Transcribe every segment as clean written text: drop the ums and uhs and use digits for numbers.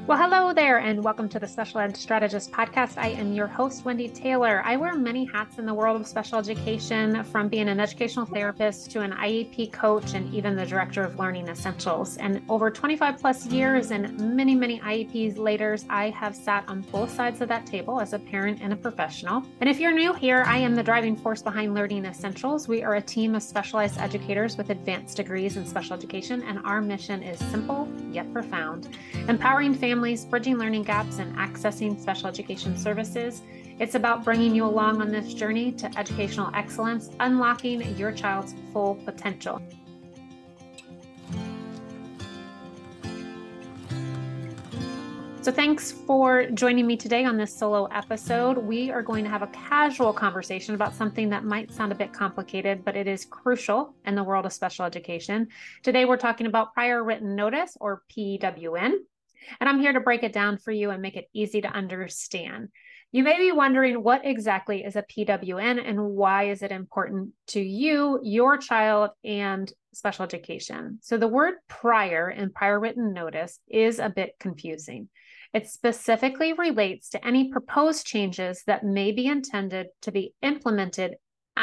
Well, hello there, and welcome to the Special Ed Strategist Podcast. I am your host, Wendy Taylor. I wear many hats in the world of special education, from being an educational therapist to an IEP coach and even the director of Learning Essentials. And over 25 plus years and many IEPs later, I have sat on both sides of that table as a parent and a professional. And if you're new here, I am the driving force behind Learning Essentials. We are a team of specialized educators with advanced degrees in special education, and our mission is simple yet profound: empowering families, bridging learning gaps, and accessing special education services. It's about bringing you along on this journey to educational excellence, unlocking your child's full potential. So thanks for joining me today on this solo episode. We are going to have a casual conversation about something that might sound a bit complicated, but it is crucial in the world of special education. Today, we're talking about prior written notice, or PWN, and I'm here to break it down for you and make it easy to understand. You may be wondering, what exactly is a PWN and why is it important to you, your child, and special education? So the word prior in prior written notice is a bit confusing. It specifically relates to any proposed changes that may be intended to be implemented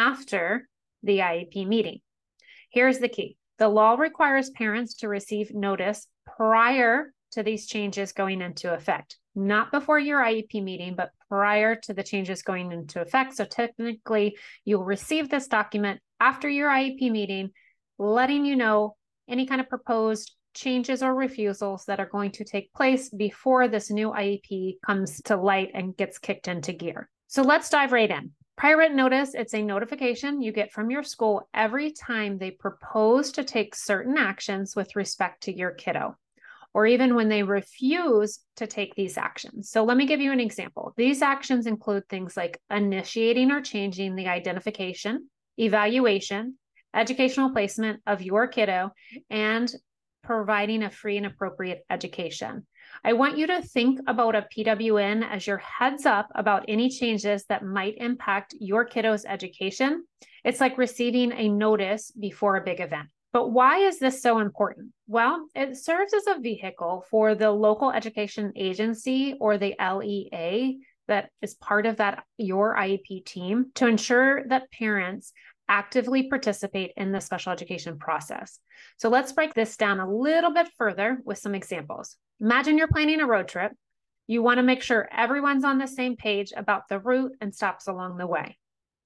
after the IEP meeting. Here's the key. The law requires parents to receive notice prior to these changes going into effect, not before your IEP meeting, but prior to the changes going into effect. So technically, you'll receive this document after your IEP meeting, letting you know any kind of proposed changes or refusals that are going to take place before this new IEP comes to light and gets kicked into gear. So let's dive right in. Prior written notice, it's a notification you get from your school every time they propose to take certain actions with respect to your kiddo, or even when they refuse to take these actions. So let me give you an example. These actions include things like initiating or changing the identification, evaluation, educational placement of your kiddo, and providing a free and appropriate education. I want you to think about a PWN as your heads up about any changes that might impact your kiddo's education. It's like receiving a notice before a big event. But why is this so important? Well, it serves as a vehicle for the local education agency, or the LEA, that is part of that your IEP team, to ensure that parents actively participate in the special education process. So let's break this down a little bit further with some examples. Imagine you're planning a road trip. You want to make sure everyone's on the same page about the route and stops along the way.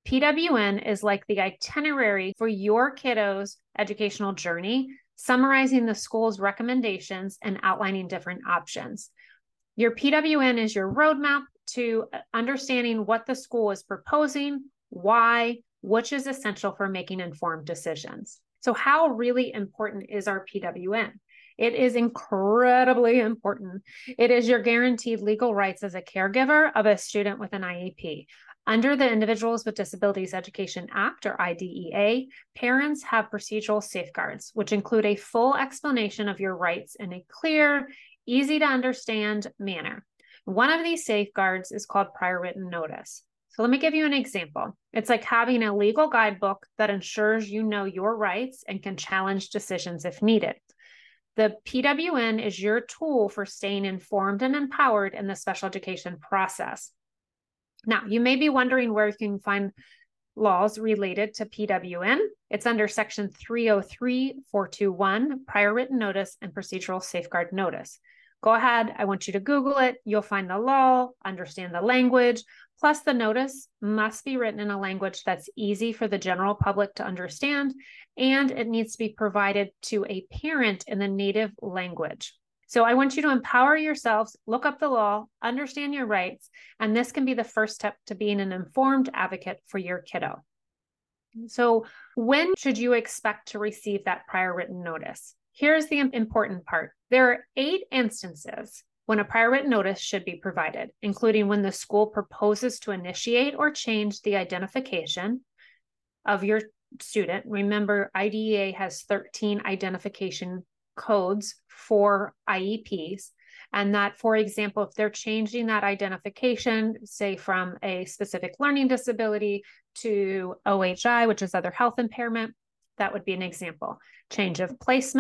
PWN is like the itinerary for your kiddo's educational journey, summarizing the school's recommendations and outlining different options. Your PWN is your roadmap to understanding what the school is proposing, why, which is essential for making informed decisions. So how really important is our PWN? It is incredibly important. It is your guaranteed legal rights as a caregiver of a student with an IEP. Under the Individuals with Disabilities Education Act, or IDEA, parents have procedural safeguards, which include a full explanation of your rights in a clear, easy to understand manner. One of these safeguards is called prior written notice. So let me give you an example. It's like having a legal guidebook that ensures you know your rights and can challenge decisions if needed. The PWN is your tool for staying informed and empowered in the special education process. Now, you may be wondering where you can find laws related to PWN. It's under Section 303-421, Prior Written Notice and Procedural Safeguard Notice. Go ahead. I want you to Google it. You'll find the law, understand the language. Plus, the notice must be written in a language that's easy for the general public to understand, and it needs to be provided to a parent in the native language. So I want you to empower yourselves, look up the law, understand your rights, and this can be the first step to being an informed advocate for your kiddo. So when should you expect to receive that prior written notice? Here's the important part. There are 8 instances when a prior written notice should be provided, including when the school proposes to initiate or change the identification of your student. Remember, IDEA has 13 identification codes for IEPs. And that, for example, if they're changing that identification, say from a specific learning disability to OHI, which is other health impairment, that would be an example. Change of placement,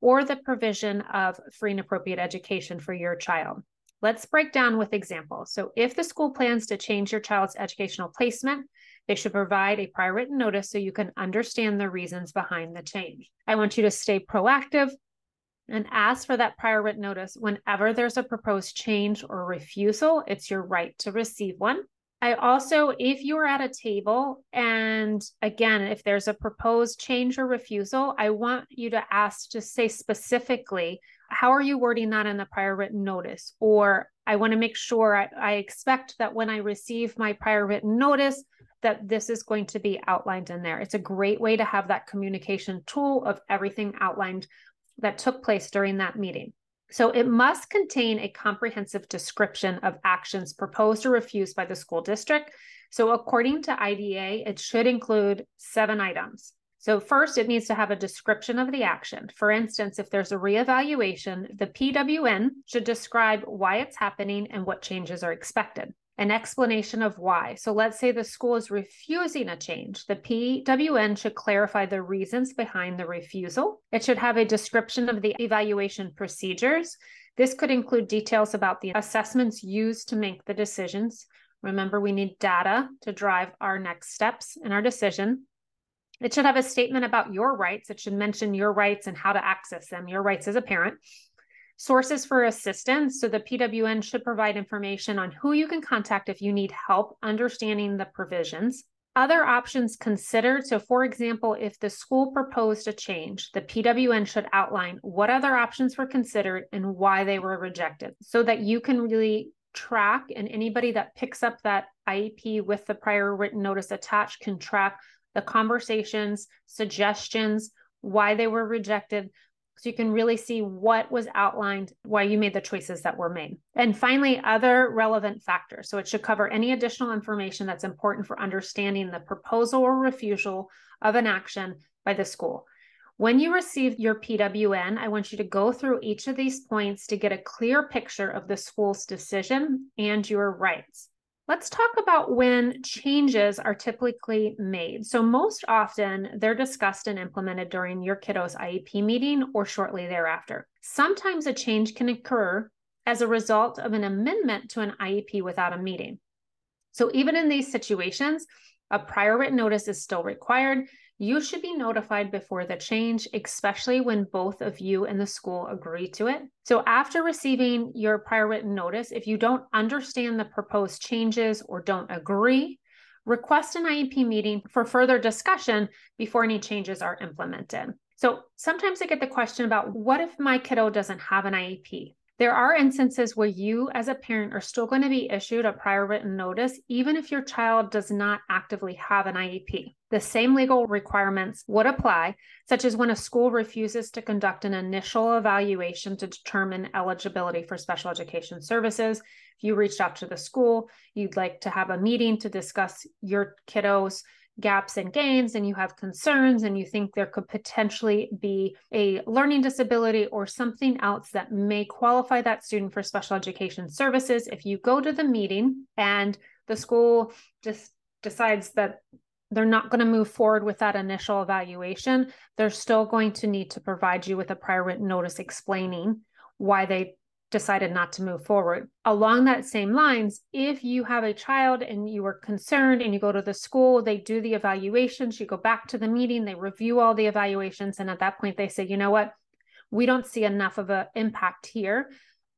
or the provision of free and appropriate education for your child. Let's break down with examples. So if the school plans to change your child's educational placement, they should provide a prior written notice so you can understand the reasons behind the change. I want you to stay proactive and ask for that prior written notice whenever there's a proposed change or refusal. It's your right to receive one. I also, if you're at a table and again, if there's a proposed change or refusal, I want you to ask, just say specifically, how are you wording that in the prior written notice? Or I want to make sure I expect that when I receive my prior written notice, that this is going to be outlined in there. It's a great way to have that communication tool of everything outlined that took place during that meeting. So it must contain a comprehensive description of actions proposed or refused by the school district. So according to IDA, it should include 7 items. So first, it needs to have a description of the action. For instance, if there's a reevaluation, the PWN should describe why it's happening and what changes are expected. An explanation of why. So let's say the school is refusing a change. The PWN should clarify the reasons behind the refusal. It should have a description of the evaluation procedures. This could include details about the assessments used to make the decisions. Remember, we need data to drive our next steps in our decision. It should have a statement about your rights. It should mention your rights and how to access them, your rights as a parent. Sources for assistance. So the PWN should provide information on who you can contact if you need help understanding the provisions. Other options considered. So for example, if the school proposed a change, the PWN should outline what other options were considered and why they were rejected so that you can really track, and anybody that picks up that IEP with the prior written notice attached can track the conversations, suggestions, why they were rejected. So you can really see what was outlined, why you made the choices that were made. And finally, other relevant factors. So it should cover any additional information that's important for understanding the proposal or refusal of an action by the school. When you receive your PWN, I want you to go through each of these points to get a clear picture of the school's decision and your rights. Let's talk about when changes are typically made. So most often they're discussed and implemented during your kiddo's IEP meeting or shortly thereafter. Sometimes a change can occur as a result of an amendment to an IEP without a meeting. So even in these situations, a prior written notice is still required. You should be notified before the change, especially when both of you and the school agree to it. So after receiving your prior written notice, if you don't understand the proposed changes or don't agree, request an IEP meeting for further discussion before any changes are implemented. So sometimes I get the question about, what if my kiddo doesn't have an IEP? There are instances where you as a parent are still going to be issued a prior written notice, even if your child does not actively have an IEP. The same legal requirements would apply, such as when a school refuses to conduct an initial evaluation to determine eligibility for special education services. If you reached out to the school, you'd like to have a meeting to discuss your kiddo's gaps and gains, and you have concerns and you think there could potentially be a learning disability or something else that may qualify that student for special education services. If you go to the meeting and the school just decides that they're not going to move forward with that initial evaluation, they're still going to need to provide you with a prior written notice explaining why they decided not to move forward. Along that same lines, if you have a child and you are concerned and you go to the school, they do the evaluations, you go back to the meeting, they review all the evaluations, and at that point they say, you know what, we don't see enough of an impact here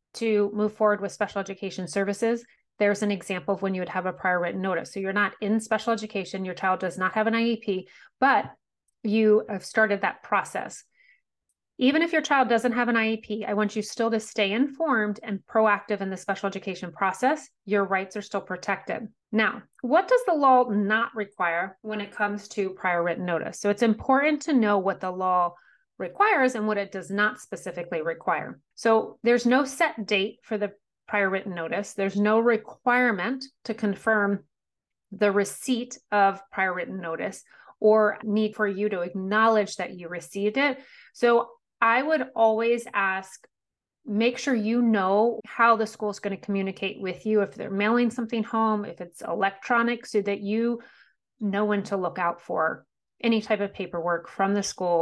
to move forward with special education services. There's an example of when you would have a prior written notice. So you're not in special education, your child does not have an IEP, but you have started that process. Even if your child doesn't have an IEP, I want you still to stay informed and proactive in the special education process. Your rights are still protected. Now, what does the law not require when it comes to prior written notice? So it's important to know what the law requires and what it does not specifically require. So there's no set date for the prior written notice. There's no requirement to confirm the receipt of prior written notice or need for you to acknowledge that you received it. So I would always ask, make sure you know how the school is going to communicate with you, if they're mailing something home, if it's electronic, so that you know when to look out for any type of paperwork from the school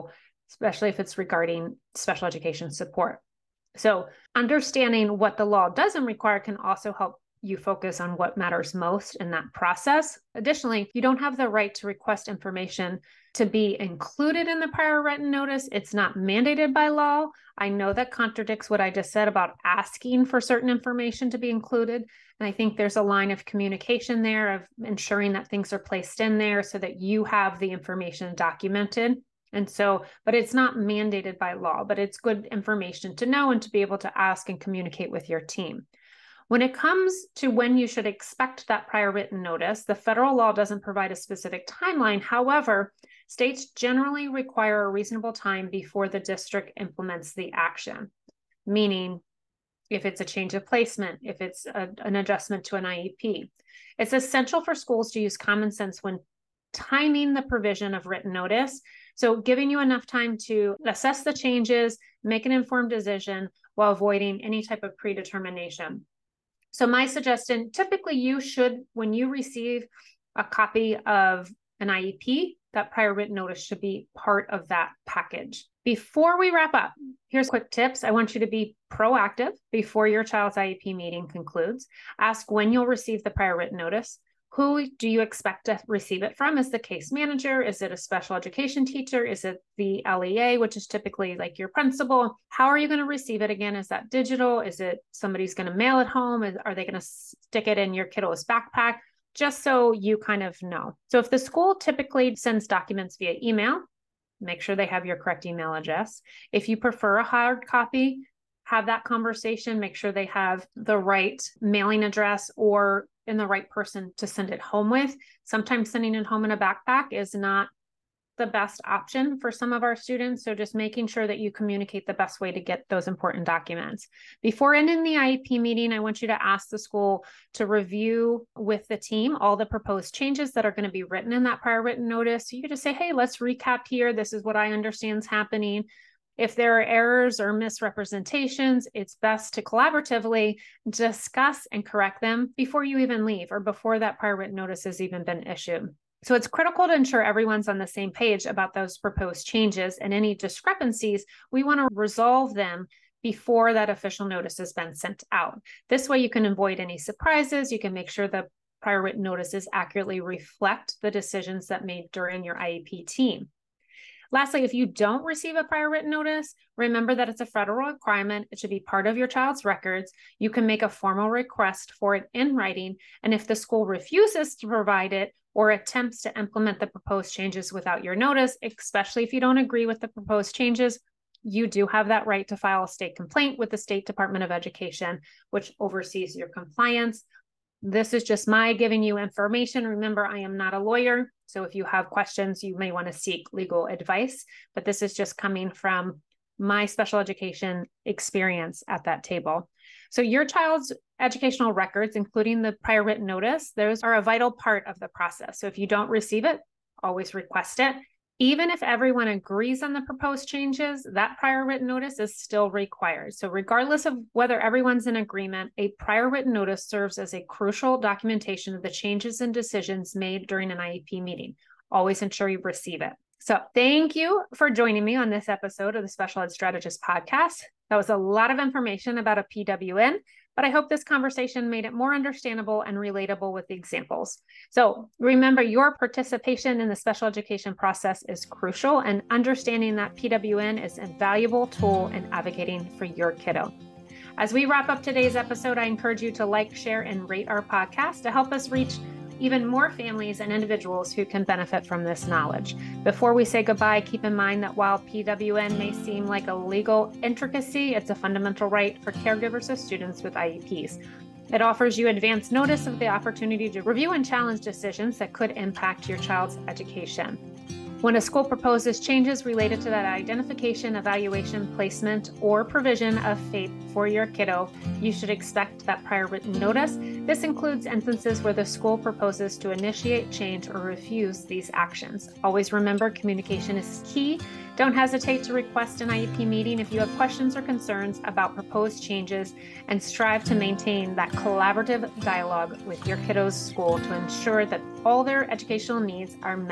especially if it's regarding special education support. So understanding what the law doesn't require can also help you focus on what matters most in that process. Additionally, you don't have the right to request information to be included in the prior written notice. It's not mandated by law. I know that contradicts what I just said about asking for certain information to be included. And I think there's a line of communication there of ensuring that things are placed in there so that you have the information documented. And so, but it's not mandated by law, but it's good information to know and to be able to ask and communicate with your team. When it comes to when you should expect that prior written notice, the federal law doesn't provide a specific timeline. However, states generally require a reasonable time before the district implements the action, meaning if it's a change of placement, if it's an adjustment to an IEP. It's essential for schools to use common sense when timing the provision of written notice. So giving you enough time to assess the changes, make an informed decision while avoiding any type of predetermination. So my suggestion, typically you should, when you receive a copy of an IEP, that prior written notice should be part of that package. Before we wrap up, here's quick tips. I want you to be proactive before your child's IEP meeting concludes. Ask when you'll receive the prior written notice. Who do you expect to receive it from? Is the case manager? Is it a special education teacher? Is it the LEA, which is typically like your principal? How are you going to receive it again? Is that digital? Is it somebody's going to mail it home? Are they going to stick it in your kiddo's backpack? Just so you kind of know. So if the school typically sends documents via email, make sure they have your correct email address. If you prefer a hard copy, have that conversation, make sure they have the right mailing address or in the right person to send it home with. Sometimes sending it home in a backpack is not the best option for some of our students. So just making sure that you communicate the best way to get those important documents. Before ending the IEP meeting, I want you to ask the school to review with the team all the proposed changes that are going to be written in that prior written notice. So you can just say, hey, let's recap here. This is what I understand is happening. If there are errors or misrepresentations, it's best to collaboratively discuss and correct them before you even leave or before that prior written notice has even been issued. So it's critical to ensure everyone's on the same page about those proposed changes, and any discrepancies, we want to resolve them before that official notice has been sent out. This way you can avoid any surprises. You can make sure the prior written notices accurately reflect the decisions that made during your IEP team. Lastly, if you don't receive a prior written notice, remember that it's a federal requirement. It should be part of your child's records. You can make a formal request for it in writing. And if the school refuses to provide it or attempts to implement the proposed changes without your notice, especially if you don't agree with the proposed changes, you do have that right to file a state complaint with the State Department of Education, which oversees your compliance. This is just my giving you information. Remember, I am not a lawyer. So if you have questions, you may want to seek legal advice, but this is just coming from my special education experience at that table. So your child's educational records, including the prior written notice, those are a vital part of the process. So if you don't receive it, always request it. Even if everyone agrees on the proposed changes, that prior written notice is still required. So regardless of whether everyone's in agreement, a prior written notice serves as a crucial documentation of the changes and decisions made during an IEP meeting. Always ensure you receive it. So thank you for joining me on this episode of the Special Ed Strategist Podcast. That was a lot of information about a PWN, but I hope this conversation made it more understandable and relatable with the examples. So remember, your participation in the special education process is crucial, and understanding that PWN is a valuable tool in advocating for your kiddo. As we wrap up today's episode, I encourage you to like, share, and rate our podcast to help us reach even more families and individuals who can benefit from this knowledge. Before we say goodbye, keep in mind that while PWN may seem like a legal intricacy, it's a fundamental right for caregivers of students with IEPs. It offers you advance notice of the opportunity to review and challenge decisions that could impact your child's education. When a school proposes changes related to that identification, evaluation, placement, or provision of FAPE for your kiddo, you should expect that prior written notice. This includes instances where the school proposes to initiate change or refuse these actions. Always remember, communication is key. Don't hesitate to request an IEP meeting if you have questions or concerns about proposed changes, and strive to maintain that collaborative dialogue with your kiddo's school to ensure that all their educational needs are met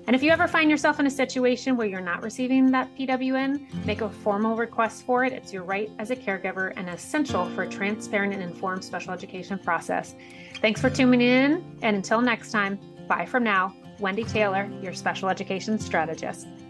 And if you ever find yourself in a situation where you're not receiving that PWN, make a formal request for it. It's your right as a caregiver and essential for a transparent and informed special education process. Thanks for tuning in. And until next time, bye from now. Wendy Taylor, your special education strategist.